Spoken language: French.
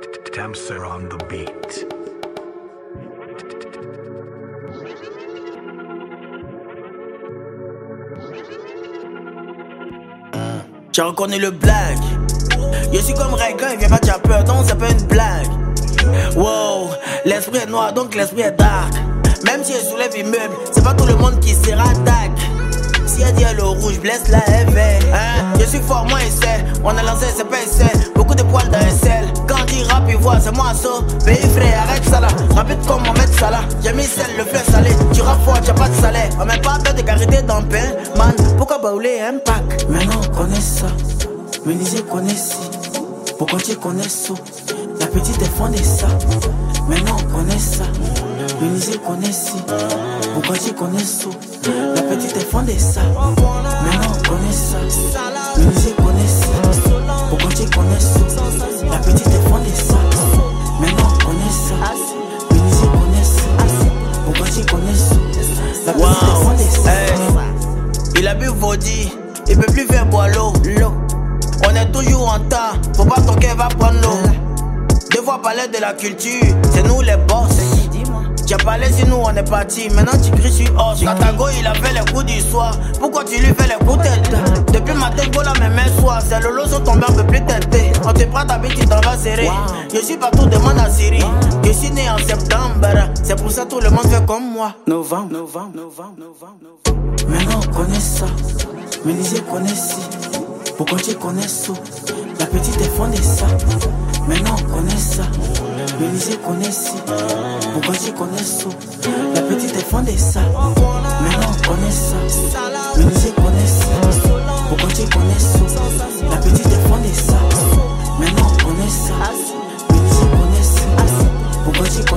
Damser on the beat. J'ai reconnu le blague. Je suis comme Raygun, il vient pas de peur, donc c'est pas une blague. Wow, l'esprit est noir, donc l'esprit est dark. Même si elle soulève immeuble, c'est pas tout le monde qui sera tag. Si elle dit elle au rouge, blesse la FV. Je suis fort, moi essaie. On a lancé, c'est pas essai. Beaucoup de poils dans un sel. Quand on dit rap, il voit, c'est moi ça. Pays frais, arrête ça là. Rapide comme Mohamed Salah. J'ai mis sel, le fleur salé. Tu rap fort, t'as pas de salaire. On met pas peur de carité dans le pain. Man, pourquoi baouler un pack? Maintenant on connaît ça. Mélisée connaît si. Pourquoi tu connais ça? La petite est fondée ça. Maintenant on connaît ça. Mélisée connaît si. Pourquoi tu connais ça? La petite est fondée ça. Maintenant on connaît ça. Mélisée connaît si. Pourquoi tu connais ça? La petite est fondée ça. Maintenant on connaît ça. Mélisée connaît si. Pourquoi tu connais ça? La petite est fondée ça. Il a bu Vodi. Il peut plus faire boire l'eau. On est toujours en temps. Faut pas ton cœur va prendre l'eau. Deux fois parler de la culture. C'est nous les boss. Tu as parlé si nous on est parti. Maintenant tu cries sur os. Katago il a fait les coups du soir. Pourquoi tu lui fais les coups de tête? Depuis matin go là mes mains soir. C'est le lot sur ton bain, on peut plus tenter. On te prend ta bite, tu t'en vas serrer. Je suis partout, demande à Siri. Je suis né en septembre. C'est pour ça tout le monde fait comme moi. Novembre. Maintenant on connaît ça. Mélisée connaît si. Pourquoi tu connais ça? La petite est fondée ça. Maintenant on connaît ça. Mélisée connaît si. Pourquoi tu connais ça? La petite est fondée ça. Maintenant on connaît ça. Mélisée connaît si. Pourquoi tu connais ça? La petite est fondée ça. Maintenant on connaît ça. Mélisée connaît si. Pourquoi tu